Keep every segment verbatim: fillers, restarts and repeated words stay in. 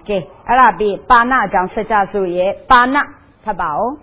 ကဲအဲ့ဒါပြီးပါဏအကြောင်းဆက်ကြဆိုရဲ့ပါဏဖတ်ပါဦး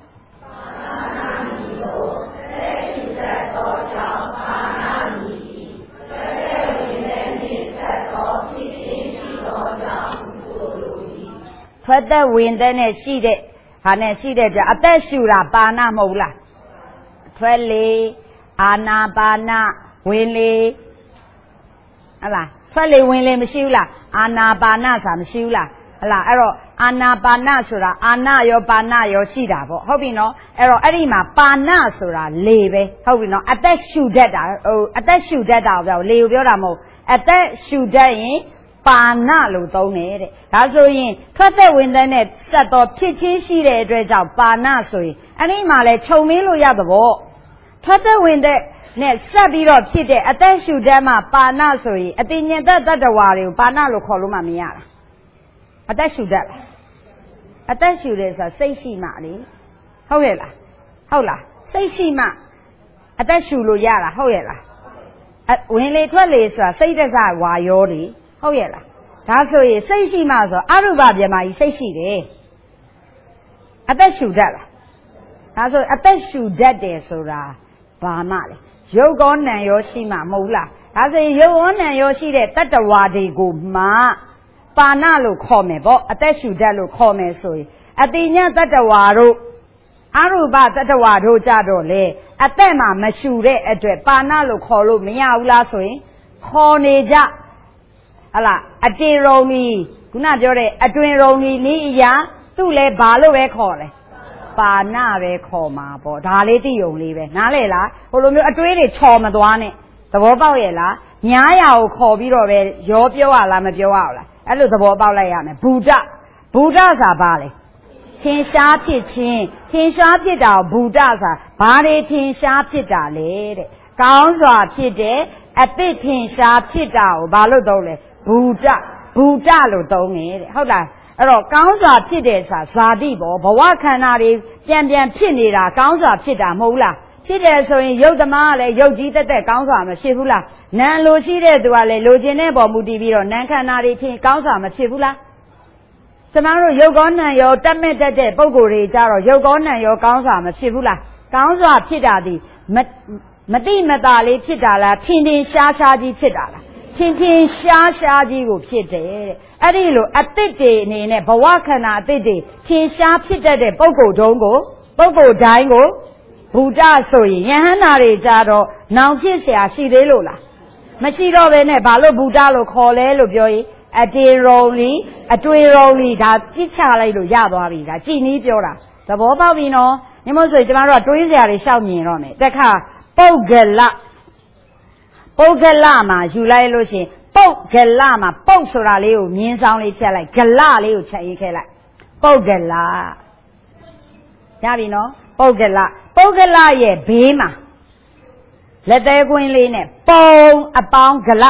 ထွက်သက်ဝင်တဲ့နဲ့ရှိတဲ့ဟာနဲ့ရှိတဲ့ကြအသက်ရှူတာပါဏမဟုတ်လားထွက်လေအာနာပါဏဝင်လေဟလားထွက်လေဝင်လေမရှိဘူးလားအာနာပါဏဆိုတာမရှိဘူးလားဟလားအဲ့တော့အာနာပါဏဆိုတာအာနာရောပါဏရောရှိတာပေါ့ဟုတ်ပြီနော်အဲ့တော့အဲ့ဒီမှာပါဏဆိုတာလေပဲဟုတ်ပြီနော်အသက်ရှူတတ်တာဟိုအသက်ရှူတတ်တာကိုပြောလေကိုပြောတာမဟုတ်အသက်ရှူတတ်ရင်ပါဏလို့သုံးတယ်တဲ့ဒါဆိုရင်ထွက်သက်ဝင်တဲ့နဲ့စက်တော်ဖြစ်ချင်းရှိတဲ့အတွက်ကြောင့်ပါဏဆိုရင်အဲ့ဒီမှာလဲခြုံမင်းလို့ရသဘောထွက်သက်ဝင်တဲ့နဲ့ဆက်ပြီးတော့ဖြစ်တဲ့အသက်ရှူတတ်မှပါဏဆိုရင်အတိညာတတတ္တဝါတွေကိုပါဏလို့ခေါ်လို့မှမရတာအသက်ရှူတတ်အသက်ရှူတယ်ဆိုတာစိတ်ရှိမှလေဟုတ်ရဲ့လားဟုတ်လားစိတ်ရှိမှအသက်ရှူလို့ရတာဟုတ်ရဲ့လားဝင်လေထွက်လေဆိုတာစိတ်တကဝါရောလေဟုတ်ရဲ့လားဒါဆိုရင်စိတ်ရှိမှဆိုအရူပဗြဟ္မာကြီးစိတ်ရှိတယ်အသက်ရှူတတ်လားဒါဆိုအသက်ရှူတတ်တယ်ဆိုတာဘာမှလေရုပ်ကောနာရောရှိမှမဟုတ်လားဒါဆိုရင်ရုပ်ကောနာရောရှိတဲ့တတ္တဝါတွေကိုမှပါဏလို့ခေါ်မယ်ပေါ့အသက်ရှူတတ်လို့ခေါ်မယ်ဆိုရင်အတိညာတတ္တဝါတို့အရူပတတ္တဝါတို့ကြတော့လေအသက်မှာမရှူတဲ့အတွက်ပါဏလို့ခေါ်လို့မရဘူးလားဆိုရင်ခေါ်နေကြဟလားအတင်ရုံကြီးခုနပြောတဲ့အတွင်ရုံကြီးဤအရာသူ့လဲဘာလို့ပဲခေါ်လဲပါဏပဲခေါ်မှာပေါ့ဒါလေးသိုံလေးပဲနားလေလားဟိုလိုမျိုးအတွေးတွေချော်မသွားနဲ့သဘောပေါက်ရဲ့လားညားရကိုခေါ်ပြီးတော့ပဲရောပြောရလားမပြောရဘူးလားအဲ့လိုသဘောပေါက်လိုက်ရမယ်ဘူတဘူတဆိုတာဘာလဲထင်ရှားဖြစ်ခြင်းထင်ရှားဖြစ်တာဘူတဆိုတာဘာတွေထင်ရှားဖြစ်တာလဲတဲ့ကောင်းစွာဖြစ်တဲ့အသစ်ထင်ရှားဖြစ်တာကိုဘာလို့သုံးလဲဘူတဘူတလို့သုံးနေတဲ့ဟုတ်လားအဲ့တော့ကောင်းစွာဖြစ်တယ်ဆိုတာဇာတိပေါ့ဘဝခန္ဓာတွေပြန်ပြန်ဖြစ်နေတာကောင်းစွာဖြစ်တာမဟုတ်လားဖြစ်တယ်ဆိုရင်ယုတ်သမားကလည်းယုတ်ကြီးတက်တက်ကောင်းစွာမဖြစ်ဘူးလားနာမ်လိုရှိတဲ့သူကလည်းလိုချင်တဲ့ပေါ်မူတည်ပြီးတော့နာမ်ခန္ဓာတွေဖြစ်ကောင်းစွာမဖြစ်ဘူးလားကျမတို့ယုတ်ကောနာမ်ရောတက်မဲ့တက်တဲ့ပုံကိုယ်တွေကြတော့ယုတ်ကောနာမ်ရောကောင်းစွာမဖြစ်ဘူးလားကောင်းစွာဖြစ်တာဒီမတိမတာလေးဖြစ်တာလားထင်ထင်ရှားရှားကြီးဖြစ်တာလားထင်ထင်ရှားရှားကြီးကိုဖြစ်တယ်တဲ့အဲ့ဒီလိုအသစ်တွေအနေနဲ့ဘဝခန္ဓာအသစ်တွေထင်ရှားဖြစ်တတ်တဲ့ပုဂ္ဂိုလ်တုံးကိုပုဂ္ဂိုလ်တိုင်းကိုဘူတဆိုရင်ယဟန္တာတွေကြတော့နောင်ဖြစ်เสียရှိသေးလို့လားမရှိတော့ဘဲနဲ့ဘာလို့ဘူတလို့ခေါ်လဲလို့ပြောရင်အတေရုံလီအတွေ့ရုံလီဒါပြစ်ချလိုက်လို့ရသွားပြီဒါကြည်နီးပြောတာသဘောပေါက်ပြီနော်ညမို့ဆိုရင်ကျမတို့ကတွေးစရာတွေရှောက်မြင်တော့မယ်တခါပုဂ္ဂလပုဂ္ဂလမှာယူလိုက်လို့ရှိရင်ပုဂ္ဂလမှာပုတ်ဆိုတာလေးကိုမြင်းဆောင်လေးဖြတ်လိုက်ဂလလေးကိုချက်ရေးခဲ့လိုက်ပုဂ္ဂလရပြီနော်ပုဂ္ဂလပုဂ္ဂလရဲ့ဘေးမှာလက်သေးကွင်းလေးနဲ့ပုံအပေါင်းဂလ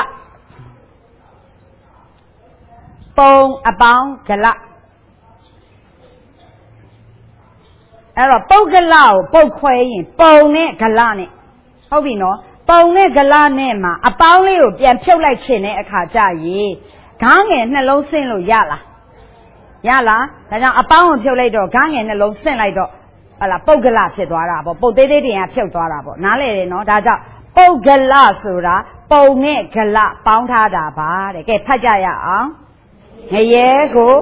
ပုံအပေါင်းဂလအဲ့တော့ပုဂ္ဂလကိုပုတ်ခွဲရင်ပုံနဲ့ဂလနဲ့ဟုတ်ပြီနော်ပုံနဲ့ဂလနဲ့မှာအပေါင်းလေးကိုပြန်ဖြုတ်လိုက်ခြင်းတဲ့အခါကျရင်ဂါးငယ်နှလုံးဆင်းလို့ရလားရလားဒါကြောင့်အပေါင်းကိုဖြုတ်လိုက်တော့ဂါးငယ်နှလုံးဆင်းလိုက်တော့ဟလာပုဂ္ဂလဖြစ်သွားတာပေါ့ပုတ်သေးသေးတင်ကဖြုတ်သွားတာပေါ့နားလေတယ်နော်ဒါကြောင့်ပုဂ္ဂလဆိုတာပုံနဲ့ဂလပေါင်းထားတာပါတဲ့ကဲဖတ်ကြရအောင်ငရဲကို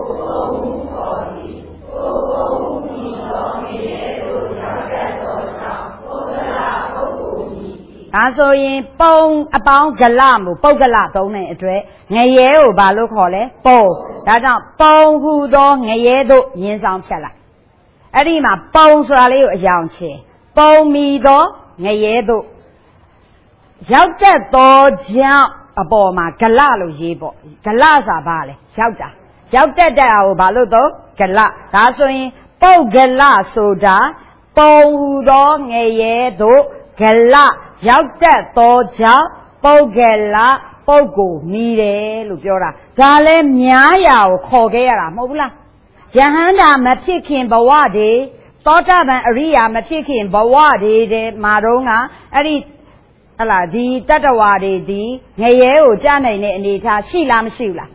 ဒါဆိုရင်ပုံအပေါင်းဂလမှုပုဂ္ဂလသုံးတဲ့အတွက်ငရဲကိုဘာလို့ခေါ်လဲပုံဒါကြောင့်ပုံဟူသောငရဲတို့ရင်းဆောင်ဖြတ်လိုက်အဲ့ဒီမှာပုံဆိုတာလေးကိုအယောင်ချေပုံမီသောငရဲတို့ရောက်တတ်သောကြောင့်အပေါ်မှာဂလလို့ရေးပေါ့ဂလဆိုတာဘာလဲရောက်တာရောက်တတ်တာကိုဘာလို့တော့ဂလဒါဆိုရင်ပုဂ္ဂလဆိုတာပုံဟူသောငရဲတို့ဂလရောက်တတ်သောကြောင့်ပုဂ္ဂလပုဂ္ဂိုလ်မီတယ်လို့ပြောတာဒါလည်းများရာကိုခေါ်ခဲ့ရတာမဟုတ်ဘူးလားယဟန္တာမဖြစ်ခင်ဘဝတွေသောတာပန်အရိယာမဖြစ်ခင်ဘဝတွေတဲ့မှာတော့ကအဲ့ဒီဟလာဒီတတ္တဝါတွေဒီငရဲကိုကြားနိုင်တဲ့အနေထားရှိလားမရှိဘူးလား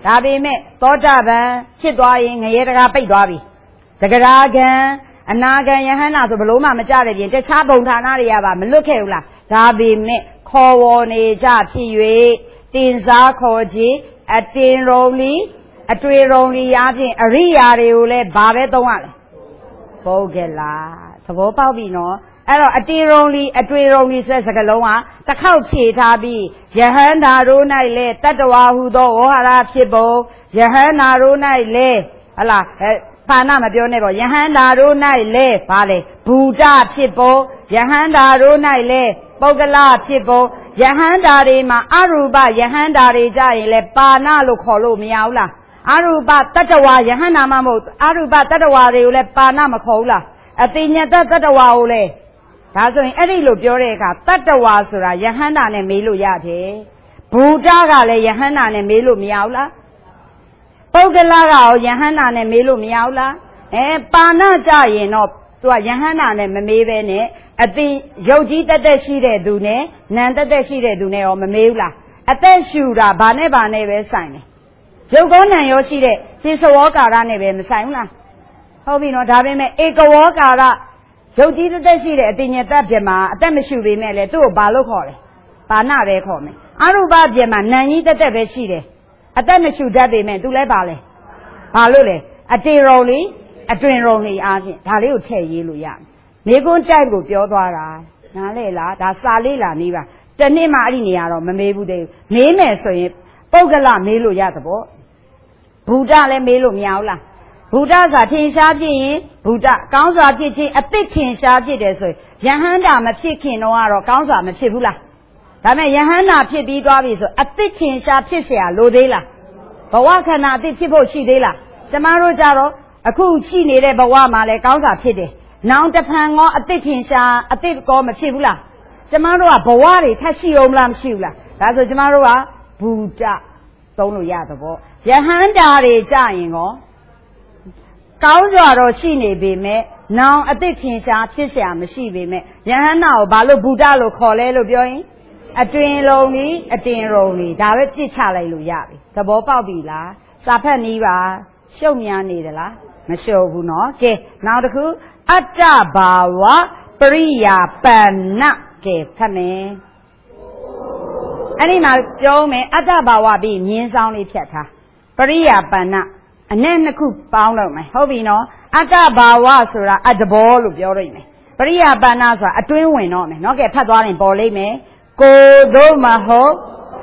ဒါပေမဲ့သောတာပန်ဖြစ်သွားရင်ငရဲတကားပိတ်သွားပြီတဂရာကံအနာဂံယဟန္တာဆိုဘလို့မှမကြတဲ့ပြင်တခြားဘုံဌာနတွေကပါမလွတ်ခဲ့ဘူးလားဒါပေမဲ့ခေါ်ဝေါ်နေကြဖြစ်၍တင်စားခေါ်ခြင်းအတင်ရုံလီအတွေ့ရုံလီအားဖြင့်အရိယာတွေကိုလည်းဘာပဲသုံးရလဲပုဂ္ဂလာသဘောပေါက်ပြီနော်အဲ့တော့အတင်ရုံလီအတွေ့ရုံလီဆိုတဲ့စကားလုံးကတစ်ခေါက်ဖြေထားပြီးယဟန္တာတို့၌လည်းတတ္တဝါဟုသောဝဟရာဖြစ်ပုံယဟန္တာတို့၌လည်းဟလာပါဏမပြောနဲ့ပေါ့ယဟန္တာတို့၌လည်းဗာလေဘူတဖြစ်ပုံယဟန္တာတို့၌လည်းပုဂ္ဂလဖြစ်ပုံယဟန္တာတွေမှာအရူပယဟန္တာတွေကြရင်လည်းပါဏလို့ခေါ်လို့မရဘူးလားအရူပတတ္တဝါယဟန္တာမှမဟုတ်အရူပတတ္တဝါတွေကိုလည်းပါဏမခေါ်ဘူးလားအတိညတတတ္တဝါကိုလည်းဒါဆိုရင်အဲ့ဒီလိုပြောတဲ့အခါတတ္တဝါဆိုတာယဟန္တာနဲ့မေးလို့ရတယ်ဘူတကလည်းယဟန္တာနဲ့မေးလို့မရဘူးလားပုဂ္ဂလကရောယဟန္တာနဲ့မေးလို့မရဘူးလားအဲပါဏကြရင်တော့သူကယဟန္တာနဲ့မမေးပဲနဲ့အတိရုပ်ကြီးတက်တက်ရှိတဲ့သူနဲ့နာမ်တက်တက်ရှိတဲ့သူနဲ့ရောမမေးဘူးလားအသက်ရှူတာဘာနဲ့ဘာနဲ့ပဲဆိုင်တယ်ရုပ်ကောနာမ်ရောရှိတဲ့သစ္စဝေါကာရနဲ့ပဲမဆိုင်ဘူးလားဟုတ်ပြီနော်ဒါပေမဲ့ဧကဝေါကာရရုပ်ကြီးတက်တက်ရှိတဲ့အတိညတပြမှာအသက်မရှူပေမဲ့လည်းသူ့ကိုဘာလို့ခေါ်လဲပါဏပဲခေါ်မယ်အရူပပြမှာနာမ်ကြီးတက်တက်ပဲရှိတယ်အသက်မရှူတတ်ပေမဲ့သူလည်းပါလဲဘာလို့လဲအတေရုံလီအတွင်ရုံလီအားဖြင့်ဒါလေးကိုထည့်ရေးလို့ရမယ်မိကွန်းတိုက်ကိုပြောသွားတာနားလေလားဒါစာလေးလာနေပါတနေ့မှအဲ့ဒီနေရာတော့မမေးဘူးသေးဘူးမေးမယ်ဆိုရင်ပုဂ္ဂလမေးလို့ရသဘောဘုဒ္ဓလည်းမေးလို့မရဘူးလားဘုဒ္ဓဆိုတာထင်ရှားဖြစ်ရင်ဘုဒ္ဓကောင်းစွာဖြစ်ခြင်းအသိထင်ရှားဖြစ်တယ်ဆိုရင်ယဟန္တာမဖြစ်ခင်တော့ကတော့ကောင်းစွာမဖြစ်ဘူးလားဒါမဲ့ယဟန္တာဖြစ်ပြီးသွားပြီဆိုအသိထင်ရှားဖြစ်เสียလိုသေးလားဘဝခန္ဓာအသိဖြစ်ဖို့ရှိသေးလားကျမတို့ကြတော့အခုရှိနေတဲ့ဘဝမှာလည်းကောင်းစွာဖြစ်တယ်နောင်တဖန်ကောအသိထင်ရှားအသိကောမဖြစ်ဘူးလားကျမတို့ကဘဝတွေထပ်ရှိအောင်မလားမရှိဘူးလားဒါဆိုကျမတို့ကဘုဒ္ဓသုံးလို့ရသဘောယဟန္တာတွေကြရင်ကောကောင်းစွာတော့ရှိနေပေမဲ့နောင်အသိထင်ရှားဖြစ်เสียမရှိပေမဲ့ယဟန္တာကိုဘာလို့ဘုဒ္ဓလို့ခေါ်လဲလို့ပြောရင်အတွင်လုံးကြီးအတင်ရုံကြီးဒါပဲပြစ်ချလိုက်လို့ရပြီသဘောပေါက်ပြီလားစာဖတ်နီးပါရှုပ်များနေသလားမရှုပ်ဘူးနော်ကဲနောက်တစ်ခုအတ္တဘာဝပရိယာပဏ္ဏကဲဖတ်မယ်အဲ့ဒီမှာပြောမယ်အတ္တဘာဝပြီးမြင်းဆောင်လေးဖြတ်ထားပရိယာပဏ္ဏအနဲ့နှစ်ခုပေါင်းတော့မယ်ဟုတ်ပြီနော်အတ္တဘာဝဆိုတာအတ္တဘောလို့ပြောရမယ်ပရိယာပဏ္ဏဆိုတာအတွင်းဝင်တော့မယ်နော်ကဲဖတ်သွားရင်ပေါ်လိမ့်မယ်ကိုတို့မဟုတ်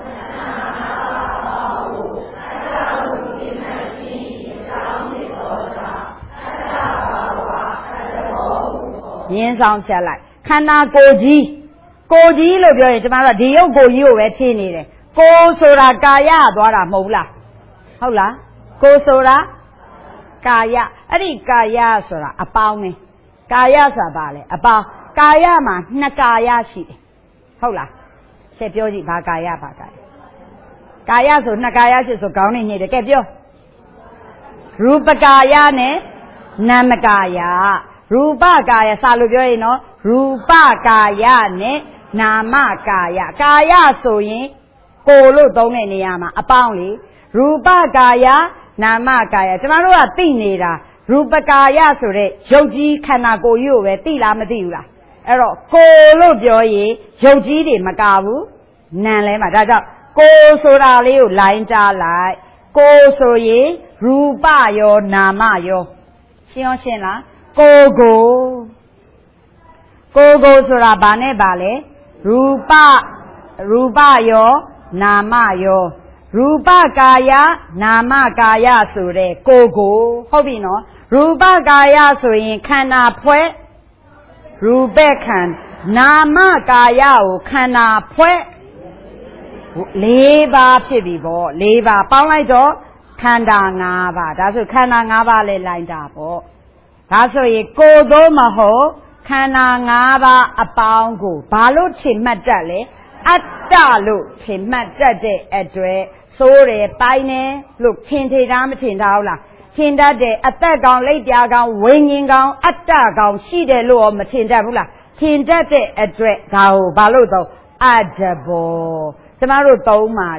မြင်းဆောင်ဖြတ်လိုက်ခန္ဓာကိုယ်ကြီးကိုယ်ကြီးလို့ပြောရင်ကျွန်တော်တို့ဒီရုပ်ကိုယ်ကြီးကိုပဲထင်နေတယ်ကိုယ်ဆိုတာကာယသွားတာမဟုတ်လားဟုတ်လားကိုယ်ဆိုတာကာယအဲ့ဒီကာယဆိုတာအပေါင်းပဲကာယဆိုတာဘာလဲအပေါင်းကာယမှာနှစ်ကာယရှိတယ်ဟုတ်လားဆက်ပြောကြည့်ဘာကာယဘာကာယကာယဆိုနှစ်ကာယရှိဆိုခေါင်းနဲ့ညှိတယ်ကဲပြောရူပကာယနဲ့နာမကာယရူပကာယစာလို့ပြောရင်နော်ရူပကာယနဲ့နာမကာယကာယဆိုရင်ကိုလို့သုံးတဲ့နေရာမှာအပေါင်းလေရူပကာယနာမကာယကျမတို့ကသိနေတာရူပကာယဆိုတဲ့ရုပ်ကြီးခန္ဓာကိုယ်ကြီးကိုပဲသိလားမသိဘူးလားအဲ့တော့ကိုလို့ပြောရင်ရုပ်ကြီးတွေမကဘူးနာမ်လဲမှာဒါကြောင့်ကိုဆိုတာလေးကိုလိုင်းတားလိုက်ကိုဆိုရင်ရူပရောနာမရောရှင်းအောင်ရှင်းလားကိုကိုကိုကိုဆိုတာဘာနဲ့ပါလဲရူပရူပရောနာမရောရူပကာယနာမကာယဆိုတဲ့ကိုကိုဟုတ်ပြီနော်ရူပကာယဆိုရင်ခန္ဓာဖွဲ့ရူပခန္ဓာနာမကာယကိုခန္ဓာဖွဲ့လေးပါးဖြစ်ပြီပေါ့လေးပါးပေါင်းလိုက်တော့ခန္ဓာ၅ပါးဒါဆိုခန္ဓာ၅ပါးလဲလိုက်တာပေါ့ဒါဆိုရင်ကိုယ်သို့မဟုတ်ခန္ဓာ၅ပါးအပေါင်းကိုဘာလို့ထင်မှတ်တတ်လဲအတ္တလို့ထင်မှတ်တတ်တဲ့အတွက်စိုးတယ်ပိုင်းတယ်လို့ထင်ထေတာမထင်တာဟုတ်လားထင်တတ်တယ်အသက်ကောင်လက်ပြာကောင်ဝိညာဉ်ကောင်အတ္တကောင်ရှိတယ်လို့မထင်တတ်ဘူးလားထင်တတ်တဲ့အတွက်ဒါကိုဘာလို့တော့အတ္တဘောကျမတို့သုံးပါတယ်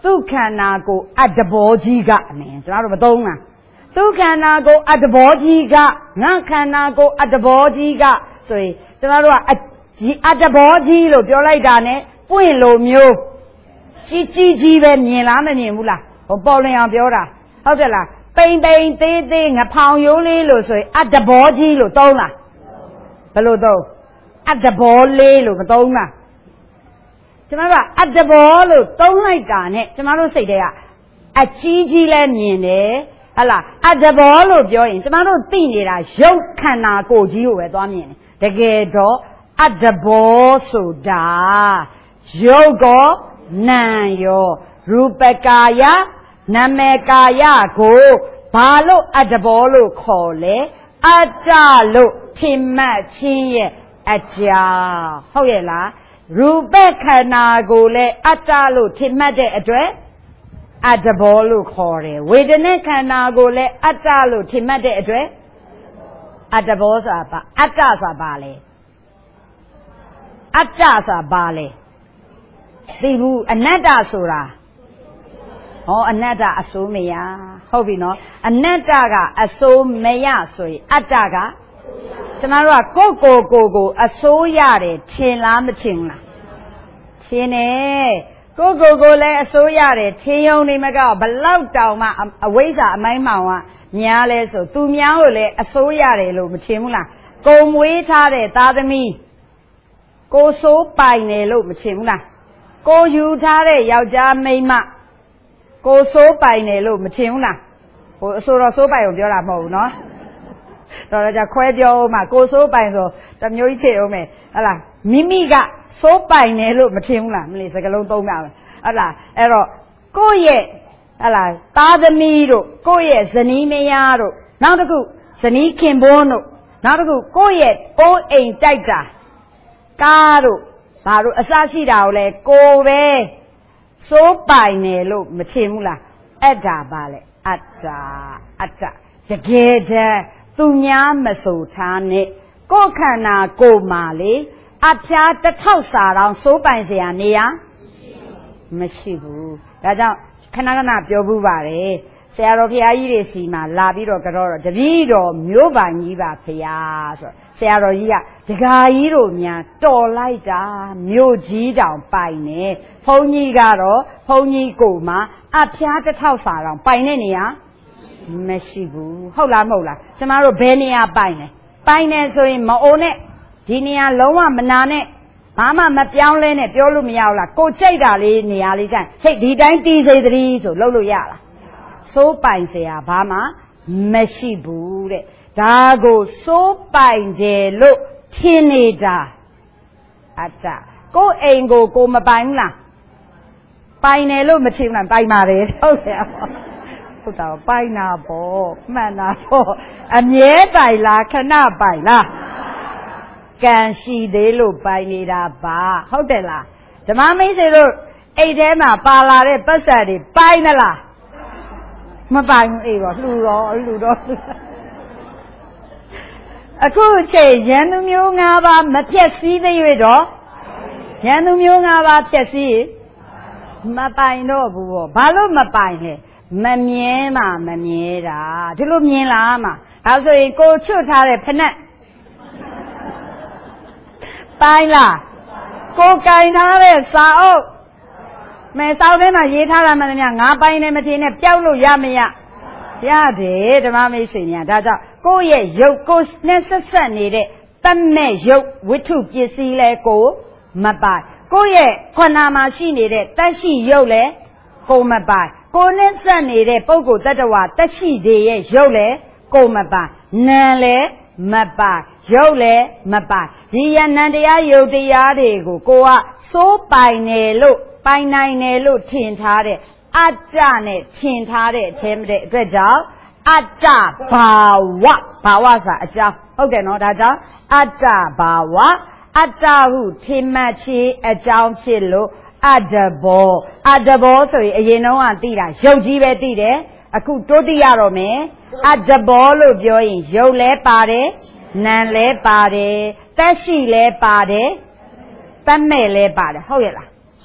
သူခန္ဓာကိုအတ္တဘောကြီးကအနည်းကျွန်တော်တို့မသုံးလားသူခန္ဓာကိုအတ္တဘောကြီးကငါခန္ဓာကိုအတ္တဘောကြီးကဆိုရင်ကျွန်တော်တို့ကဒီအတ္တဘောကြီးလို့ပြောလိုက်တာနဲ့ပွင့်လိုမျိုးကြီးကြီးကြီးပဲမြင်လားမမြင်ဘူးလားဟိုပေါ်လင်အောင်ပြောတာဟုတ်ကဲ့လားပိန်ပိန်သေးသေးငဖောင်ရိုးလေးလို့ဆိုရင်အတ္တဘောကြီးလို့သုံးလားဘယ်လိုသုံးအတ္တဘောလေးလို့မသုံးလားကျမတို့ကအတ္တဘောလို့သုံးလိုက်တာနဲ့ကျမတို့စိတ်ထဲကအကြီးကြီးလဲမြင်တယ်ဟလာအတ္တဘောလို့ပြောရင်ကျမတို့သိနေတာရုပ်ခန္ဓာကိုယ်ကြီးကိုပဲသွားမြင်တယ်တကယ်တော့အတ္တဘောဆိုတာရုပ်ကောနာမ်ရောရူပကာယနာမေကာယကိုဘာလို့အတ္တဘောလို့ခေါ်လဲအတ္တလို့ထင်မှတ်ခြင်းရဲ့အကြာဟုတ်ရဲ့လားရူပခန္ဓာကိုလည်းအတ္တလို့ထင်မှတ်တဲ့အတွက်အတ္တဘောလို့ခေါ်တယ်ဝေဒနာခန္ဓာကိုလည်းအတ္တလို့ထင်မှတ်တဲ့အတွက်အတ္တဘောဆိုတာပါအတ္တဆိုတာပါလေအတ္တဆိုတာပါလေသိဘူးအနတ္တဆိုတာဟောအနတ္တအစိုးမရဟုတ်ပြီနော်အနတ္တကအစိုးမရဆိုရင်အတ္တကကျမတို့ကကိုယ်ကိုယ်ကိုယ်ကိုအစိုးရတယ်ထင်လားမထင်လားထင်တယ်ကိုယ်ကိုယ်ကိုလည်းအစိုးရတယ်ထင်ယုံနေမကောဘလောက်တောင်မှအဝိဇ္ဇာအမိုင်းမှောင်ကများလဲဆိုသူများကိုလည်းအစိုးရတယ်လို့မထင်ဘူးလားကိုယ်မွေးထားတဲ့သားသမီးကိုယ်စိုးပိုင်တယ်လို့မထင်ဘူးလားကိုယူထားတဲ့ယောက်ျားမိန်းမကိုစိုးပိုင်တယ်လို့မထင်ဘူးလားဟိုအဆိုတော်စိုးပိုင်ကိုပြောတာမဟုတ်ဘူးနော်တော်တော့じゃခွဲပြောမှကိုစိုးပိုင်ဆိုတမျိုးကြီးချေအောင်မယ်ဟလာမိမိကစိုးပိုင်တယ်လို့မထင်ဘူးလားမလေးစကလုံးသုံးတာပဲဟလာအဲ့တော့ကိုယ့်ရဲ့ဟလာသားသမီးတို့ကိုယ့်ရဲ့ဇနီးမယားတို့နောက်တစ်ခုဇနီးခင်ပွန်းတို့နောက်တစ်ခုကိုယ့်ရဲ့အိုးအိမ်တိုက်တာကားတို့ဘာတို့အစရှိတာကိုလေကိုပဲစိုးပိုင်တယ်လို့မထင်ဘူးလားအဲ့ဒါပါလေအတ္တအတ္တတကယ်တည်းသူများမဆိုထားနဲ့ကိုယ်ခန္ဓာကိုယ်မှာလေအဖျားတစ်ထောက်စာတောင်စိုးပိုင်စရာနေရမရှိဘူးဒါကြောင့်ခဏခဏပြောဘူးပါတယ်ဆရာတော်ဘုရားကြီးတွေစီမှာလာပြီးတော့ကြောတော့တပည့်တော်မျိုးပိုင်ကြီးပါဘုရားဆိုဆရာတော်ကြီးကဒကာကြီးတို့များတော်လိုက်တာမြို့ကြီးတောင်ပိုင်နေဘုန်းကြီးကတော့ဘုန်းကြီးကိုမှအဖျားတစ်ထောက်စာတောင်ပိုင်တဲ့နေရာမရှိဘူးဟုတ်လားမဟုတ်လားကျမတို့ဘယ်နေရာပိုင်လဲပိုင်နေဆိုရင်မအိုနဲ့ဒီနေရာလုံးဝမနာနဲ့ဘာမှမပြောင်းလဲနဲ့ပြောလို့မရဘူးလားကိုကြိုက်တာလေးနေရာလေးကြိုက်ဟဲ့ဒီတိုင်းတီးစေသတိဆိုလုပ်လို့ရလားစိုးပိုင်เสียဘာမှမရှိဘူးတဲ့ဒါကိုစိုးပိုင်တယ်လို့ထင်နေတာအတ္တကိုယ်အိမ်ကိုကိုမပိုင်ဘူးလားပိုင်တယ်လို့မထင်ဘူးလားပိုင်ပါတယ်ဟုတ်တယ်ဟုတ်တာပိုင်တာပေါ့မှန်တာပေါ့အမြဲပိုင်လားခဏပိုင်လားကံရှိသေးလို့ပိုင်နေတာပါဟုတ်တယ်လားဓမ္မမိတ်ဆွေတို့အိတ်ထဲမှာပါလာတဲ့ပတ်စံတွေပိုင်မလားမပိုင်ဘူးအေးတော့လှူတော့လှူတော့အခုချိန်ရန်သူမျိုး၅ပါးမဖြက်စည်းသေး၍တော့ရန်သူမျိုး၅ပါးဖြက်စည်းမပိုင်တော့ဘူးပေါ့ဘာလို့မပိုင်လဲမမြဲမှမမြဲတာဒီလိုမြင်လားမှာဒါဆိုရင်ကိုချွတ်ထားတဲ့ဖနက်ပိုင်လားကိုကင်ထားတဲ့စာအုပ်မဲစောင်းထဲမှာရေးထားတာမှန်တယ်ငါပိုင်နေမထင်နဲ့ပျောက်လို့ရမရရတယ်ဓမ္မမိတ်ဆွေများဒါကြောင့်ကိုယ့်ရဲ့ရုပ်ကိုယ်နဲ့ဆက်ဆက်နေတဲ့တတ်မဲ့ရုပ်ဝိတ္ထုပစ္စည်းလဲကိုမပိုင်ကိုယ့်ရဲ့ခန္ဓာမှာရှိနေတဲ့တတ်ရှိရုပ်လဲကိုမပိုင်ကိုယ်နဲ့ဆက်နေတဲ့ပုဂ္ဂိုလ်တ attva တတ်ရှိတွေရဲ့ရုပ်လဲကိုမပိုင်နာမ်လဲမပိုင်ရုပ်လဲမပိုင်ဒီယနံတရားယုတ်တရားတွေကိုကိုကစိုးပိုင်တယ်လို့ပိုင်နိုင်တယ်လို့ထင်ထားတဲ့အတ္တနဲ့ထင်ထားတဲ့အထဲမှာတဲ့အတွက်ကြောင့်အတ္တဘာဝဘာဝဆိုတာအကြောင်းဟုတ်တယ်နော်ဒါကြောင့်အတ္တဘာဝအတ္တဟုထင်မှတ်ခြင်းအကြောင်းဖြစ်လို့အတ္တဘောအတ္တဘောဆိုရင်အရင်တော့ကသိတာရုပ်ကြီးပဲသိတယ်အခုတိုးတိရတော့မယ်အတ္တဘောလို့ပြောရင်ရုပ်လဲပါတယ်နာမ်လဲပါတယ်သက်ရှိလဲပါတယ်တတ်မဲ့လဲပါတယ်ဟုတ်ရဲ့လားတ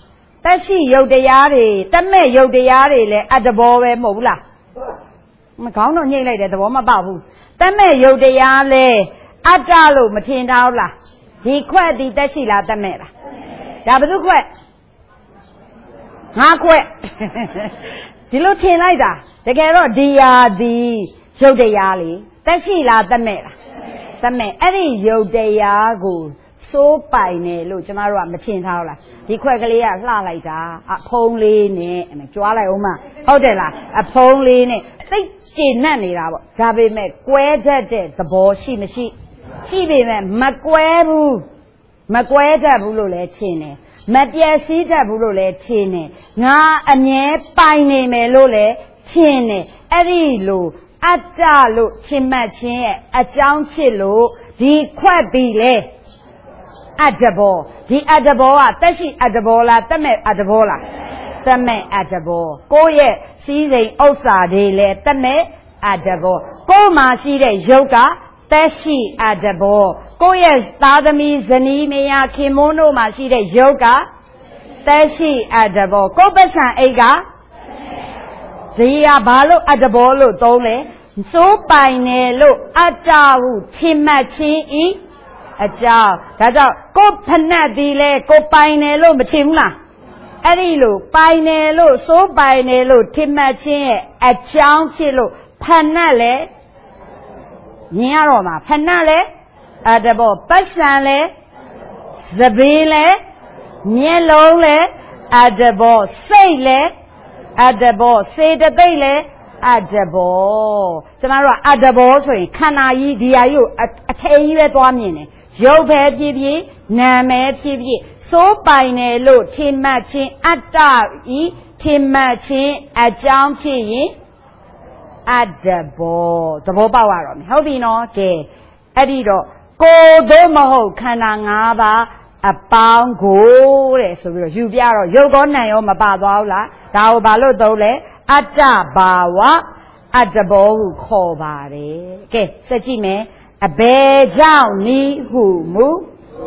တက်ရှိယုတ်တရားတွေတက်မဲ့ယုတ်တရားတွေလည်းအတ္တဘောပဲမဟုတ်ဘူးလားမကောင်းတော့ညှိလိုက်တယ်သဘောမပေါက်ဘူးတက်မဲ့ယုတ်တရားလည်းအတ္တလို့မထင်ထားဘူးလားဒီခွက်ဒီတက်ရှိလားတက်မဲ့လားဒါဘယ်သူခွက်ငါခွက်ဒီလိုထင်လိုက်တာတကယ်တော့ဒီယာဒီယုတ်တရားလေတက်ရှိလားတက်မဲ့လားတက်မဲ့အဲ့ဒီယုတ်တရားကိုစိုးပိုင်နေလို့ကျမတို့ကမထင်ထားဘူးလားဒီခွက်ကလေးကလှလိုက်တာအဖုံးလေးနဲ့ကြွားလိုက်အောင်မဟုတ်တယ်လားအဖုံးလေးနဲ့စိတ်ကျဉ်နှံ့နေတာပေါ့ဒါပေမဲ့ကွဲတတ်တဲ့သဘောရှိမရှိရှိပေမဲ့မကွဲဘူးမကွဲတတ်ဘူးလို့လည်းထင်တယ်မပြည့်စည်တတ်ဘူးလို့လည်းထင်တယ်ငါအမြဲပိုင်နေမယ်လို့လည်းထင်တယ်အဲ့ဒီလိုအတ္တလို့ထင်မှတ်ခြင်းရဲ့အကြောင်းဖြစ်လို့ဒီခွက်ပြီးလေအတ္တဘောဒီအတ္တဘောကတက်ရှိအတ္တဘောလားတက်မဲ့အတ္တဘောလားတက်မဲ့အတ္တဘောကိုယ့်ရဲ့စီးစိမ်ဥစ္စာတွေလဲတက်မဲ့အတ္တဘောကိုယ်မှာရှိတဲ့ယုတ်ကတက်ရှိအတ္တဘောကိုယ့်ရဲ့သားသမီးဇနီးမယားခင်မွန်းတို့မှာရှိတဲ့ယုတ်ကတက်ရှိအတ္တဘောကိုယ်ပစံအိတ်ကဇီယာဘာလို့အတ္တဘောလို့သုံးလဲစိုးပိုင်တယ်လို့အတ္တဟုထင်မှတ်ခြင်းဤအကြောင်းဒါကြောင့်ကိုယ်ဖဏတ်ဒီလဲကိုပိုင်တယ်လို့မထင်ဘူးလားအဲ့ဒီလိုပိုင်တယ်လို့စိုးပိုင်တယ်လို့ထင်မှတ်ခြင်းရဲ့အကြောင်းဖြစ်လို့ဖဏတ်လဲမြင်ရတော့မှာဖဏတ်လဲအတဘောပတ်စံလဲသပင်လဲမျက်လုံးလဲအတဘောစိတ်လဲအတဘောစေတသိက်လဲအတဘောကျမတို့ကအတဘောဆိုရင်ခန္ဓာကြီးဒီဟာကြီးကိုအထည်ကြီးပဲသွားမြင်တယ်ရုပ်ပဲဖြစ်ဖြစ်နာမည်ဖြစ်ဖြစ်စိုးပိုင်တယ်လို့ထင်မှတ်ခြင်းအတ္တဤထင်မှတ်ခြင်းအကြောင်းဖြစ်ရင်အတ္တဘောသဘောပေါက်ရတော့မယ်ဟုတ်ပြီနော်ကဲအဲ့ဒီတော့ကိုယ်တို့မဟုတ်ခန္ဓာ၅ပါးအပေါင်းကိုတဲ့ဆိုပြီးတော့ယူပြတော့ရုပ်ကောနာမ်ရောမပါသွားဘူးလားဒါကိုဘာလို့သုံးလဲအတ္တဘာဝအတ္တဘောဟုခေါ်ပါတယ်ကဲစက်ကြည့်မယ်အဘယ်ကြောင့်နည်းဟုမူ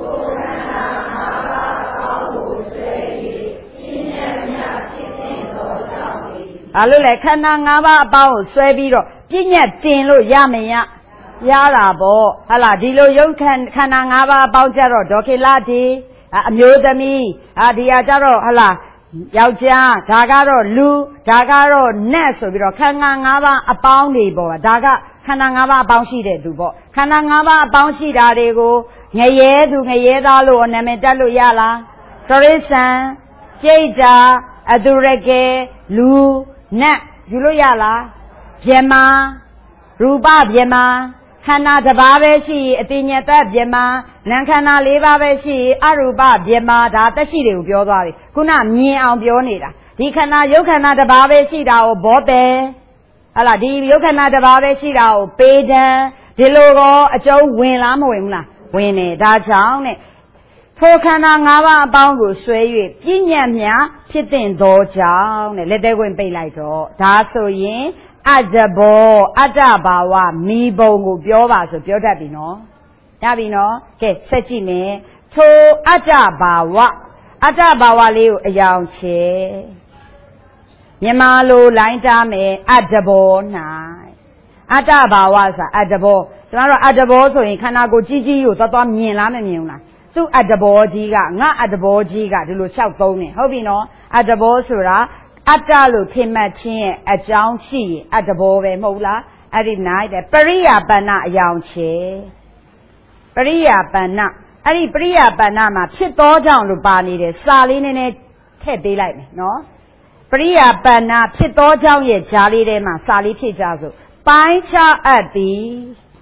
ဘာလို့လဲခန္ဓာ၅ပါးအပေါင်းကိုဆွဲပြီးတော့ပြည့်ညတ်တင်လို့ရမရရတာပေါ့ဟလာဒီလိုရုပ်ခန္ခန္ဓာ၅ပါးအပေါင်းကြတော့ဒေါခေလာဒီအမျိုးသမီးအာဒီဟာကြတော့ဟလာယောက်ျားဒါကတော့လူဒါကတော့နတ်ဆိုပြီးတော့ခန္ဓာ၅ပါးအပေါင်းတွေပေါ့ဒါကခန္ဓာ၅ပါးအပေါင်းရှိတဲ့သူပေါ့ခန္ဓာ၅ပါးအပေါင်းရှိတာတွေကိုငရဲသူငရဲသားလို့နာမည်တက်လို့ရလားတရိစ္ဆာန်ကျိတ်တာအသူရကယ်လူနတ်ယူလို့ရလားဗျမရူပဗျမခန္ဓာတစ်ပါးပဲရှိအတိညာတဗျမနာမ်ခန္ဓာ၄ပါးပဲရှိအရူပဗျမဒါတက်ရှိတွေကိုပြောသွားပြီခုနမြင်အောင်ပြောနေတာဒီခန္ဓာယုတ်ခန္ဓာတစ်ပါးပဲရှိတာကိုဘောပဲဟလာဒီယုတ်ခန္ဓာတစ်ပါးပဲရှိတာကိုပေဒံဒီလိုကောအကျုံးဝင်လားမဝင်ဘူးလားဝင်တယ်ဒါကြောင့်တဲ့ထိုခန္ဓာ၅ပါးအပေါင်းကိုဆွဲ၍ပြည့်ညတ်များဖြစ်တဲ့သောကြောင့်တဲ့လက်သေးခွင့်ပိတ်လိုက်တော့ဒါဆိုရင်အတ္တဘောအတ္တဘာဝမိဘုံကိုပြောပါဆိုပြောတတ်ပြီနော်ရပြီနော်ကဲဆက်ကြည့်မယ်ထိုအတ္တဘာဝအတ္တဘာဝလေးကိုအယောင်ချေမြန်မာလိုလိုင်းတားမယ်အတ္တဘော၌အတ္တဘာဝဆိုအတ္တဘောကျွန်တော်တို့အတ္တဘောဆိုရင်ခန္ဓာကိုယ်ကြီးကြီးကိုသွားသွားမြင်လားမမြင်ဘူးလားသူ့အတ္တဘောကြီးကငါအတ္တဘောကြီးကဒီလိုလျှောက်သုံးနေဟုတ်ပြီနော်အတ္တဘောဆိုတာအတ္တလို့ထင်မှတ်ခြင်းရဲ့အကြောင်းရှိရင်အတ္တဘောပဲမဟုတ်လားအဲ့ဒီနိုင်တဲ့ပရိယာပဏ္ဏအယောင်ချေပရိယာပဏ္ဏအဲ့ဒီပရိယာပဏ္ဏမှာဖြစ်သောကြောင့်လို့ပါနေတယ်စာလေးနည်းနည်းထည့်ပေးလိုက်မယ်နော်ပရိယာပဏ္ဏဖြစ်သောကြောင့်ရဲ့ဂျာလေးထဲမှာစာလေးဖြည့်ကြစို့ပိုင်းခြားအပ်သည်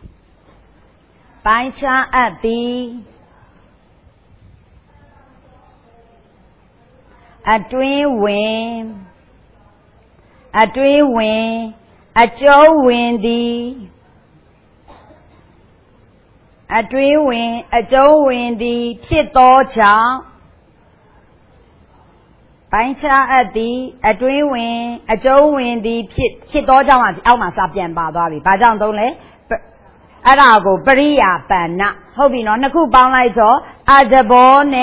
ပိုင်းခြားအပ်သည်အတွင်းဝင်အတွင်းဝင်အကျုံးဝင်သည်အတွင်းဝင်အကျုံးဝင်သည်ဖြစ်သောကြောင့်ပိုင်းခြားအပ်သည်အတွင်းဝင်အကျုံးဝင်သည်ဖြစ်ဖြစ်သောကြောင့်အောက်မှာစာပြန်ပါသွားပြီ။ဘာကြောင့်သုံးလဲအဲ့ဒါကိုပရိယာပဏ္ဏဟုတ်ပြီနော်နှစ်ခုပေါင်းလိုက်တော့အတ္တဘောနဲ့ပ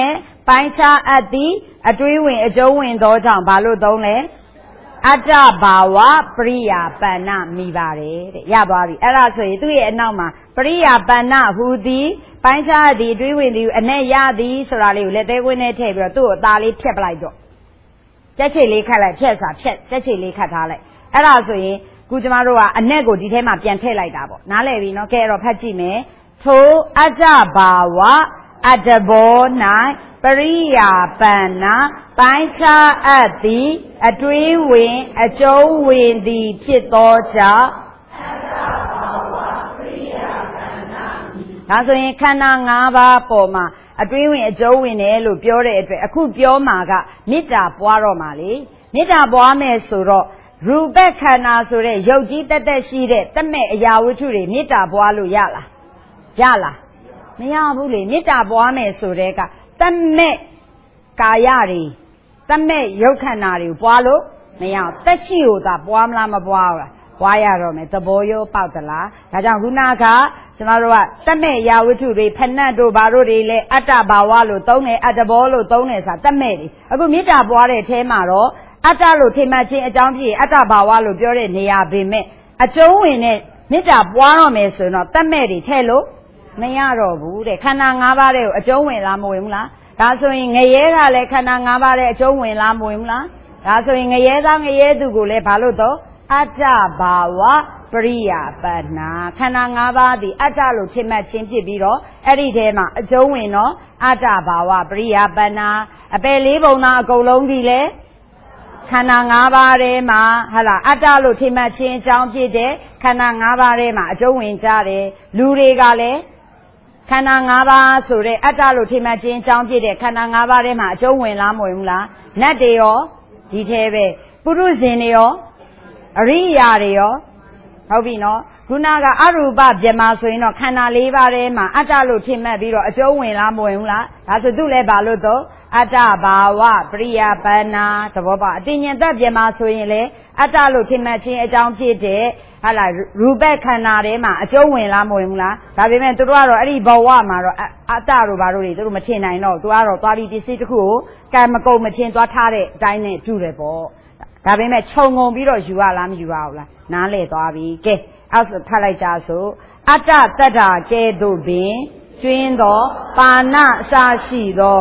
ပိုင်းခြားအပ်သည်အတွေးဝင်အကျုံးဝင်သောကြောင့်ဘာလို့သုံးလဲအတ္တဘာဝပရိယာပဏ္ဏမိပါတယ်တဲ့ရသွားပြီအဲ့ဒါဆိုရင်သူ့ရဲ့အနောက်မှာပရိယာပဏ္ဏဟူသည်ပိုင်းခြားသည်အတွေးဝင်သည်အနဲ့ရသည်ဆိုတာလေးကိုလက်သေးခွင်းနဲ့ထည့်ပြီးတော့သူ့ကိုအသားလေးဖြတ်ပလိုက်တော့ကြက်ချေလေးခတ်လိုက်ဖြတ်စာဖြတ်ကြက်ချေလေးခတ်ထားလိုက်အဲ့ဒါဆိုရင်ခုကျမတို့ကအနက်ကိုဒီထဲမှာပြန်ထည့်လိုက်တာပေါ့နားလည်ပြီနော်ကဲအဲ့တော့ဖတ်ကြည့်မယ်ထိုအတ္တဘာဝအတ္တဘော၌ပရိယာပဏ္ဏပိုင်းခြားအပ်သည်အတွေးဝင်အကျုံးဝင်သည်ဖြစ်သောကြောင့်အတ္တဘာဝပရိယာပဏ္ဏဒါဆိုရင်ခန္ဓာ၅ပါးပေါ်မှာအတွေးဝင်အကျုံးဝင်တယ်လို့ပြောတဲ့အတွက်အခုပြောမှာကမေတ္တာပွားတော့မှာလေမေတ္တာပွားမယ်ဆိုတော့ရူပခန္ဓာဆိုတဲ့ရုပ်ကြီးတက်တက်ရှိတဲ့တမဲ့အရာဝတ္ထုတွေမေတ္တာပွားလို့ရလားရလားမရဘူးလေမေတ္တာပွားမယ်ဆိုတဲ့ကတမဲ့ကာယတွေတမဲ့ရုပ်ခန္ဓာတွေကိုပွားလို့မရအောင်တက်ရှိကိုသာပွားမလားမပွားဘူးလားပွားရတော့မယ်သဘောရောပေါက်သလားဒါကြောင့်ခုနကကျမတို့ကတမဲ့ရာဝတ္ထုတွေဖဏတ်တို့ဘာတို့တွေလဲအတ္တဘာဝလို့သုံးတယ်အတ္တဘောလို့သုံးတယ်ဆိုတာတမဲ့တွေအခုမေတ္တာပွားတဲ့အထဲမှာတော့အတ္တလို့ထိမှတ်ခြင်းအကြောင်းပြည့်အတ္တဘာဝလို့ပြောတဲ့နေရာပေမဲ့အကျုံးဝင်တဲ့မေတ္တာပွားတော့မယ်ဆိုတော့တမဲ့တွေထဲလို့မရတော့ဘူးတဲ့ခန္ဓာ၅ပါးတဲ့ကိုအကျုံးဝင်လားမဝင်ဘူးလားဒါဆိုရင်ငရဲကလည်းခန္ဓာ၅ပါးတဲ့အကျုံးဝင်လားမဝင်ဘူးလားဒါဆိုရင်ငရဲသားငရဲသူကိုလည်းဘာလို့တော့အတ္တဘာဝပရိယာပဏ္ဏခန္ဓာ၅ပါးသည်အတ္တလို့ထင်မှတ်ခြင်းဖြစ်ပြီးတော့အဲ့ဒီထဲမှာအကျုံးဝင်တော့အတ္တဘာဝပရိယာပဏ္ဏအပယ်လေးပုံသားအကုန်လုံးဒီလေခန္ဓာ၅ပါးထဲမှာဟာလားအတ္တလို့ထင်မှတ်ခြင်းအကြောင်းဖြစ်တဲ့ခန္ဓာ၅ပါးထဲမှာအကျုံးဝင်ကြတယ်လူတွေကလည်းခန္ဓာ၅ပါးဆိုတဲ့အတ္တလို့ထင်မှတ်ခြင်းအကြောင်းဖြစ်တဲ့ခန္ဓာ၅ပါးထဲမှာအကျုံးဝင်လားမဝင်ဘူးလားနတ်တွေရောဒီထဲပဲပုရုဇဉ်တွေရောအရိယာတွေရောဟုတ်ပြီနော်ခုနကအရူပဗြဟ္မာဆိုရင်တော့ခန္ဓာ၄ပါးထဲမှာအတ္တလို့ထင်မှတ်ပြီးတော့အကျုံးဝင်လားမဝင်ဘူးလားဒါဆိုသူလည်းဘာလို့တော့အတ္တဘာဝပရိယာပဏ္ဏသဘောပါအတင်ញံသက်ဗြဟ္မာဆိုရင်လေအတ္တလို့ထင်မှတ်ခြင်းအကြောင်းဖြစ်တဲ့ဟာလားရူပခန္ဓာထဲမှာအကျုံးဝင်လားမဝင်ဘူးလားဒါပေမဲ့သူတို့ကတော့အဲ့ဒီဘဝမှာတော့အတ္တတို့ဘာလို့တွေသူတို့မထင်နိုင်တော့သူကတော့သွားပြီးပစ္စည်းတစ်ခုကိုကံမကုန်မချင်းသွားထားတဲ့အတိုင်းနဲ့တူတယ်ပေါ့ဒါပေမဲ့ခြုံငုံပြီးတော့ယူရလားမယူရဘူးလားနားလေသွားပြီကဲအဲ့ဆိုဖတ်လိုက်ကြဆိုအတ္တတတ္တာကဲ့သို့ပင်ကျွင်းသောပါဏအစရှိသော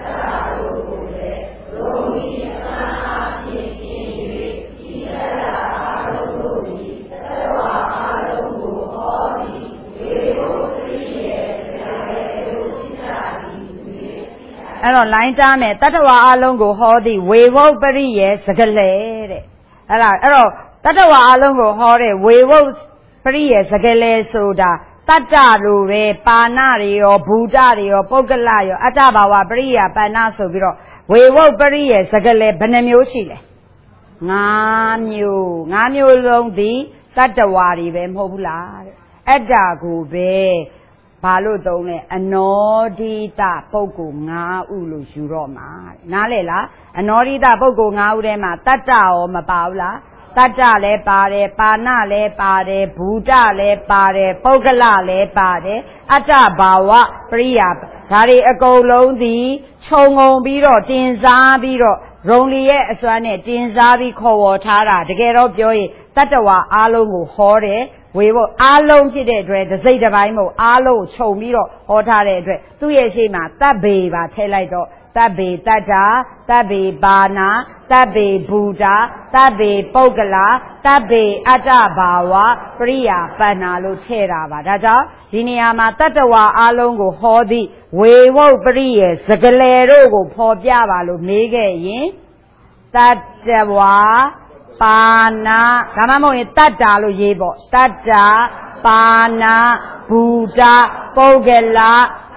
အဲ့တော့လိုင်းကြားမယ်တတ္တဝါအလုံးကိုဟောသည်ဝေဝုတ်ပရိယေစကလေတဲ့အဲ့ဒါအဲ့တော့တတ္တဝါအလုံးကိုဟောတဲ့ဝေဝုတ်ပရိယေစကလေဆိုတာတတ္တလိုပဲပါဏတွေရောဘူတတွေရောပုဂ္ဂလရောအတ္တဘာဝပရိယာပဏ္ဏဆိုပြီးတော့ဝေဝုတ်ပရိယေစကလေဘယ်နှမျိုးရှိလဲ၅မျိုး၅မျိုးလုံးသည်တတ္တဝါတွေပဲမဟုတ်ဘူးလားတဲ့အတ္တကိုပဲဘာလို့သုံးလဲအနောဒိတပုဂ္ဂိုလ်၅ဦးလို့ယူတော့မှာနားလေလားအနောဒိတပုဂ္ဂိုလ်၅ဦးထဲမှာတတ္တရောမပါဘူးလားတတ္တလည်းပါတယ်ပါဏလည်းပါတယ်ဘူတလည်းပါတယ်ပုဂ္ဂလလည်းပါတယ်အတ္တဘာဝပရိယာဒါတွေအကုန်လုံးသည်ခြုံငုံပြီးတော့တင်စားပြီးတော့ရုံလီရဲ့အစွမ်းနဲ့တင်စားပြီးခေါ်ဝေါ်ထားတာတကယ်တော့ပြောရင်တတ္တဝါအားလုံးကိုဟောတယ်ဝေဖို့အားလုံးဖြစ်တဲ့အတွက်တစ်စိတ်တစ်ပိုင်းမို့အားလုံးကိုခြုံပြီးတော့ဟောထားတဲ့အတွက်သူ့ရဲ့ရှေ့မှာတဗ္ဗေပါထည့်လိုက်တော့တဗ္ဗေတတ္တာတဗ္ဗေပါဏတဗ္ဗေဘူတာတဗ္ဗေပုဂ္ဂလာတဗ္ဗေအတ္တဘာဝပရိယာပဏ္ဏလို့ထည့်တာပါဒါကြောင့်ဒီနေရာမှာတတ္တဝါအားလုံးကိုဟောသည့်ဝေဝုတ်ပရိယေစကလေတို့ကိုဖော်ပြပါလို့မေးခဲ့ရင်တတ္တဝါပါဏဒါမှမဟုတ်ရင်တတ္တာလို့ရေးပေါ့တတ္တာပါဏဘူတာပုဂ္ဂလာ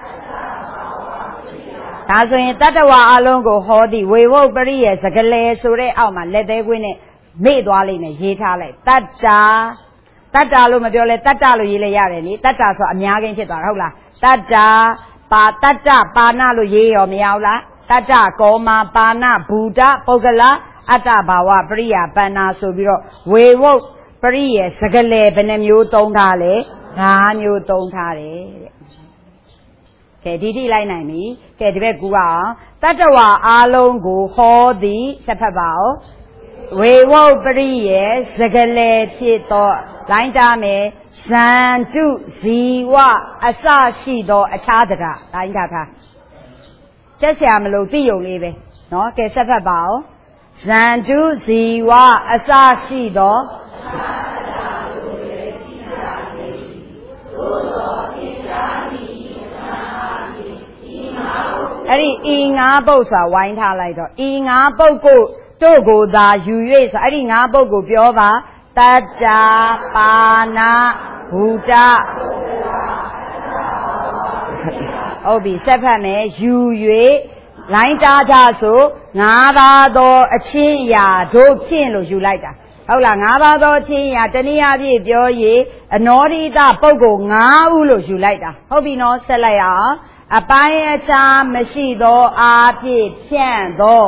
ဒါဆိုရင်တတ္တဝါအလုံးကိုဟောသည့်ဝေဝုတ်ပရိယေစကလေဆိုတဲ့အောက်မှာလက်သေးကွင်းနဲ့မေ့သွားလိမ့်မယ်ရေးထားလိုက်တတ္တာတတ္တာလို့မပြောလဲတတ္တလို့ရေးလဲရတယ်လေတတ္တာဆိုအများကြီးဖြစ်သွားတာဟုတ်လားတတ္တာပါတတ္တပါဏလို့ရေးရောမရဘူးလားတတ္တကောမာပါဏဘူတာပုဂ္ဂလာအတ္တဘာဝပရိယာပဏ္ဏဆိုပြီးတော့ဝေဝုတ်ပရိယေစကလေဘယ်နှမျိုးသုံးထားလဲ၅မျိုးသုံးထားတယ်တဲ့ကဲဒီတိလိုက်နိုင်ပြီကဲဒီဘက်ကူအောင်တတ္တဝါအားလုံးကိုဟောသည်ဆက်ဖတ်ပါဦးဝေဝုပရိယေစကလေဖြစ်သောလိုင်းတာမယ်ဇန်တုဇီဝအစရှိသောအခြားတကားလိုင်းတာထားချက်ဆရာမလို့သိယုံလေးပဲနော်ကဲဆက်ဖတ်ပါဦးဇန်တုဇီဝအစရှိသောအဲ့ဒီဤငါးပုတ်ဆိုတာဝိုင်းထားလိုက်တော့ဤငါးပုတ်ကိုတို့ကိုသာယူ၍ဆိုအဲ့ဒီငါးပုတ်ကိုပြောပါတတ္တာပါဏဘူတဟုတ်ပြီဆက်ဖတ်မယ်ယူ၍လိုင်းတားကြဆိုငါးပါးသောအချင်းအရာတို့ဖြင့်လို့ယူလိုက်တာဟုတ်လားငါးပါးသောအချင်းအရာတနည်းအားဖြင့်ပြောရင်အနောဒိတပုဂ္ဂိုလ်ငါးဦးလို့ယူလိုက်တာဟုတ်ပြီနော်ဆက်လိုက်အောင်အပိုင်းအခြားမရှိသောအားဖြင့်ဖြန့်သော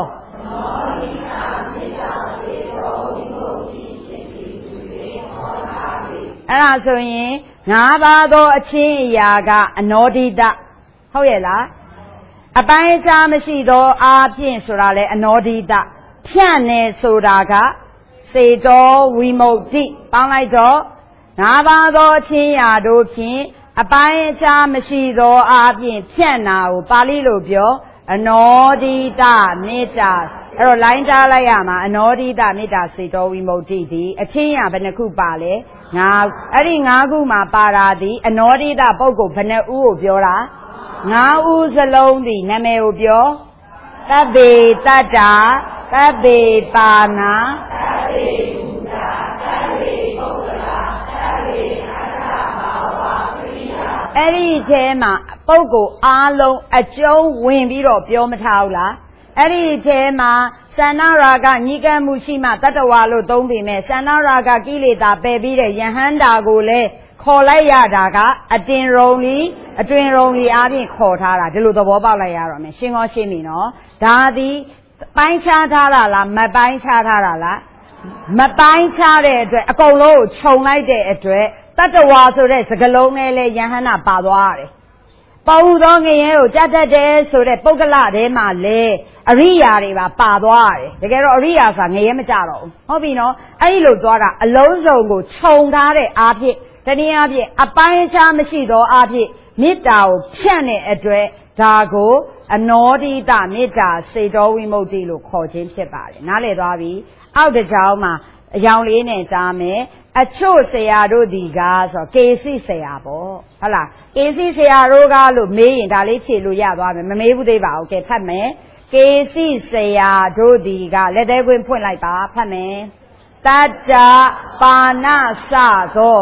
အဲ့ဒါဆိုရင်ငါးပါးသောအချင်းအရာကအနောဒိတဟုတ်ရဲ့လားအပိုင်းအခြားမရှိသောအားဖြင့်ဆိုတာလေအနောဒိတဖြန့်နေဆိုတာကစေတောဝိမု ക്തി ပေါင်းလိုက်တော့ငါးပါးသောအချင်းအရာတို့ဖြင့်အပိုင်းအခြားမရှိသောအားဖြင့်ဖြန့်တာကိုပါဠိလိုပြောအနောဒိတမေတ္တာအဲ့တော့လိုင်းတားလိုက်ရမှာအနောဒိတမေတ္တာစေတောဝိမု ക്തി ဒီအချင်းအရာဘယ်နှခုပါလဲငါအဲ့ဒီငါးခုမှာပါတာဒီအနောဒိတပုဂ္ဂိုလ်ဘယ်နှဦးကိုပြောတာငါးဦးစလုံးဒီနာမည်ကိုပြောသဗ္ဗေတတ္တာသဗ္ဗေပါဏသဗ္ဗေဘူတာသဗ္ဗေပုဂ္ဂလာသဗ္ဗေအတ္တဘာဝပရိယအဲ့ဒီထဲမှာပုဂ္ဂိုလ်အားလုံးအကျုံးဝင်ပြီးတော့ပြောမထားဘူးလားအဲ့ဒီထဲမှာသန္နရာဂညှိကပ်မှုရှိမှတတ္တဝါလို့သုံးပေမဲ့သန္နရာဂကိလေသာပယ်ပြီးတဲ့ယဟန္တာကိုလည်းခေါ်လိုက်ရတာကအတင်ရုံလီအတွင်ရုံလီအားဖြင့်ခေါ်ထားတာဒီလိုသဘောပေါက်လိုက်ရတော့မယ်ရှင်းကောရှင်းပြီနော်ဒါသည်ပိုင်းခြားထားတာလားမပိုင်းခြားထားတာလားမပိုင်းခြားတဲ့အတွက်အကုန်လုံးကိုခြုံလိုက်တဲ့အတွက်တတ္တဝါဆိုတဲ့စကားလုံးနဲ့လည်းယဟန္တာပါသွားရတယ်ပေါဟုသောငရဲကိုကြတတ်တယ်ဆိုတဲ့ပုဂ္ဂလထဲမှာလေအရိယာတွေပါပါသွားတယ်တကယ်တော့အရိယာဆိုတာငရဲမကြတော့ဘူးဟုတ်ပြီနော်အဲ့ဒီလိုသွားတာအလုံးစုံကိုခြုံထားတဲ့အားဖြင့်တနည်းအားဖြင့်အပိုင်းအခြားမရှိသောအားဖြင့်မေတ္တာကိုဖြန့်တဲ့အတွက်ဒါကိုအနောဒိတမေတ္တာစေတောဝိမု ക്തി လို့ခေါ်ခြင်းဖြစ်ပါတယ်နားလည်သွားပြီအောက်တစ်ကြောင်းမှာအယောင်လေးနဲ့ကြားမယ်အချို့ဆရာတို့ဒီကားဆိုကေစီဆရာပေါ့ဟုတ်လားကေစီဆရာတို့ကလို့မေးရင်ဒါလေးဖြေလို့ရသွားမယ်မမေးဘူးသေးပါဘူးကဲဖတ်မယ်ကေစီဆရာတို့ဒီကလက်သေးခွင်းဖွင့်လိုက်ပါဖတ်မယ်တတ္တပါဏစသော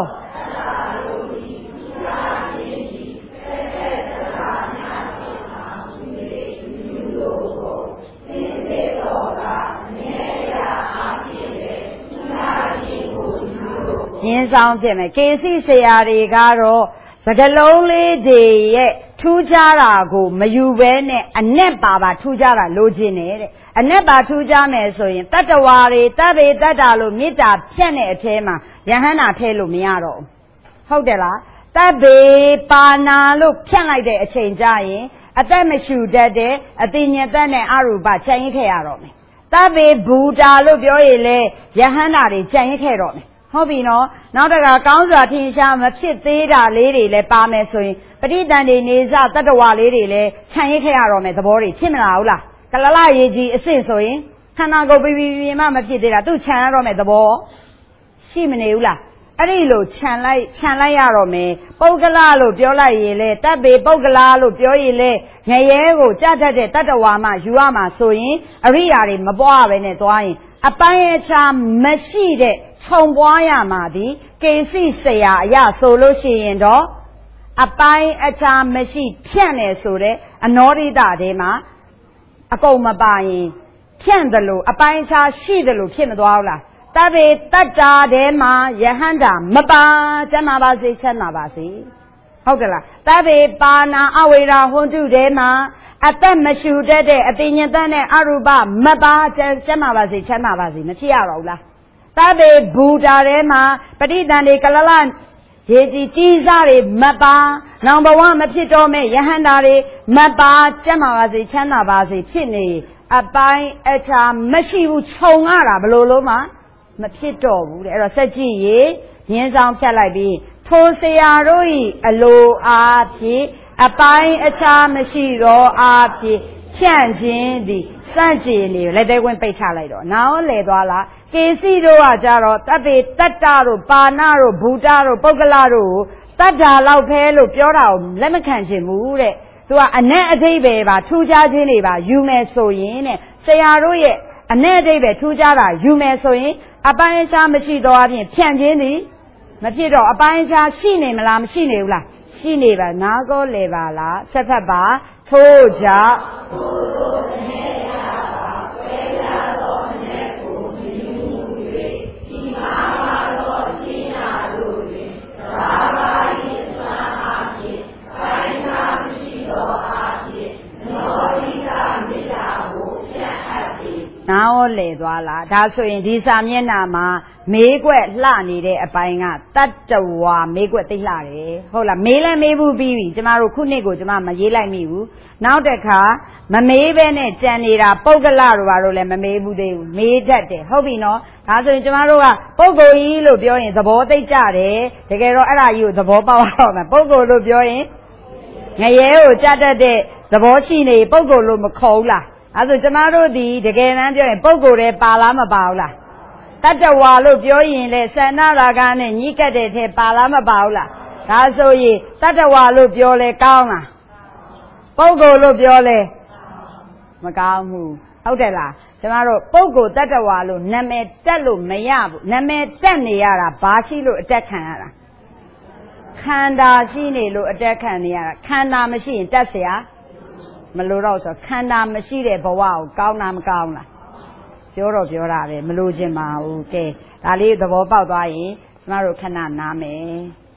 ရင်းဆောင်ဖြစ်မယ်ကေစီဆရာတွေကတော့စကလုံးလေးတွေရဲ့ထူးခြားတာကိုမယူဘဲနဲ့အ내ပါပါထူးခြားတာလိုချင်တယ်တဲ့အ내ပါထူးခြားမယ်ဆိုရင်တတ္တဝါတွေတဗ္ဗေတတ္တာလို့မေတ္တာဖြန့်တဲ့အထဲမှာယဟန္တာထဲလို့မရတော့ဘူးဟုတ်တယ်လားတဗ္ဗေပါဏလို့ဖြန့်လိုက်တဲ့အချိန်ကျရင်အသက်မရှူတတ်တဲ့အတိညာတတ်နဲ့အရူပခြံရင်ခဲ့ရတော့မယ်တဗ္ဗေဘူတာလို့ပြောရင်လေယဟန္တာတွေခြံရင်ခဲ့တော့မယ်ဟုတ်ပြီနော်နောက်တကကောင်းစွာထင်ရှားမဖြစ်သေးတာလေးတွေလည်းပါမယ်ဆိုရင်ပဋိသန္ဓေနေစတတ္တဝါလေးတွေလည်းခြံရိပ်ခဲ့ရတော့မယ်သဘောတွေဖြစ်မလားဟုတ်လားကလလရေကြီးအစ်စ်ဆိုရင်ခန္ဓာကိုယ်ပြပြပြမှမဖြစ်သေးတာသူခြံရတော့မယ်သဘောရှိမနေဘူးလားအဲ့ဒီလိုခြံလိုက်ခြံလိုက်ရတော့မယ်ပုဂ္ဂလလို့ပြောလိုက်ရင်လေတပ်ပေပုဂ္ဂလာလို့ပြောရင်လေငရဲကိုကြတတ်တဲ့တတ္တဝါမှယူရမှာဆိုရင်အရိယာတွေမပွားပဲနဲ့သွားရင်အပိုင်းအခြားမရှိတဲ့ခြုံပွားရမှာဒီကေစီဆရာအရဆိုလို့ရှိရင်တော့အပိုင်းအခြားမရှိဖြန့်တယ်ဆိုတဲ့အနောဒိတထဲမှာအကုန်မပါရင်ဖြန့်တယ်လို့အပိုင်းအခြားရှိတယ်လို့ဖြစ်မသွားဘူးလားတဗ္ဗေတတ္တာထဲမှာယဟန္တာမပါကျမ်းမာပါစေချမ်းသာပါစေဟုတ်ကဲ့လားတဗ္ဗေပါဏအဝေရာဟွန်တုထဲမှာအသက်မရှူတတ်တဲ့အတိညာတတ်နဲ့အရူပမပါကျမ်းမာပါစေချမ်းသာပါစေမဖြစ်ရတော့ဘူးလားတဗ္ဗေဘူတာထဲမှာပဋိသန္ဓေကလလရေကြီးကြီးစားတွေမပါနောင်ဘဝမဖြစ်တော့မဲ့ယဟန္တာတွေမပါကျမ်းမာပါစေချမ်းသာပါစေဖြစ်နေအပိုင်းအခြားမရှိဘူးခြုံရတာဘလို့လို့မှမဖြစ်တော့ဘူးတဲ့အဲ့တော့စက်ကြည့်ရေရင်းဆောင်ဖြတ်လိုက်ပြီးထိုဆရာတို့ဤအလိုအားဖြင့်အပိုင်းအခြားမရှိတော့အားဖြင့်ဖြန့်ခြင်းသည်စန့်ကျင်နေလက်သေးခွင်းပိတ်ချလိုက်တော့နောင်လေသွားလားကေစီတို့ကကြတော့တတ်ပေတတ္တတို့ပါဏတို့ဘူတတို့ပုဂ္ဂလတို့တတ္တာလောက်ဖဲလို့ပြောတာကိုလက်မခံချင်ဘူးတဲ့သူကအနက်အထိပ္ပယ်ပါထူးခြားခြင်းတွေပါယူမယ်ဆိုရင်တဲ့ဆရာတို့ရဲ့အနက်အထိပ္ပယ်ထူးခြားတာယူမယ်ဆိုရင်အပိုင်းအခြားမရှိတော့အပြင်ဖြန့်ခြင်းသည်မဖြစ်တော့အပိုင်းအခြားရှိနေမလားမရှိနေဘူးလားရှိနေပါနားကောလေပါလားဆက်ဖက်ပါထို့ကြောင့်နားလေသွားလားဒါဆိုရင်ဒီစာမျက်နှာမှာမေးခွက်လှနေတဲ့အပိုင်းကတတ္တဝါမေးခွက်သိလှတယ်ဟုတ်လားမေးလဲမေးဘူးပြီးပြီကျမတို့ခုနှစ်ကိုကျမမရေးလိုက်မိဘူးနောက်တစ်ခါမမေးဘဲနဲ့ကြံနေတာပုဂ္ဂလတို့ဘာလို့လဲမမေးဘူးသေးဘူးမေးတတ်တယ်ဟုတ်ပြီနော်ဒါဆိုရင်ကျမတို့ကပုဂ္ဂိုလ်ကြီးလို့ပြောရင်သဘောသိကြတယ်တကယ်တော့အဲ့ဒါကြီးကိုသဘောပေါက်ရအောင်မယ်ပုဂ္ဂိုလ်လို့ပြောရင်ငရဲကိုကြတတ်တဲ့သဘောရှိနေပုဂ္ဂိုလ်လို့မခေါ်ဘူးလားအဲဆိုကျမတို့ဒီတကယ်တမ်းပြောရင်ပုဂ္ဂိုလ်တွေပါလားမပါဘူးလားတတ္တဝါလို့ပြောရင်လေသန္နရာဂနဲ့ညှိကပ်တဲ့ထဲပါလားမပါဘူးလားဒါဆိုရင်တတ္တဝါလို့ပြောလဲကောင်းလားပုဂ္ဂိုလ်လို့ပြောလဲမကောင်းဘူးဟုတ်တယ်လားကျမတို့ပုဂ္ဂိုလ်တတ္တဝါလို့နာမည်တက်လို့မရဘူးနာမည်တက်နေရတာဘာရှိလို့အတက်ခံရတာခန္ဓာရှိနေလို့အတက်ခံနေရတာခန္ဓာမရှိရင်တက်เสียမလို့တော့ဆိုခန္ဓာမရှိတဲ့ဘဝကိုကောင်းတာမကောင်းလားပြောတော့ပြောတာပဲမလို့ခြင်းပါဘူးကဲဒါလေးသဘောပေါက်သွားရင်ကျမတို့ခဏနားမယ်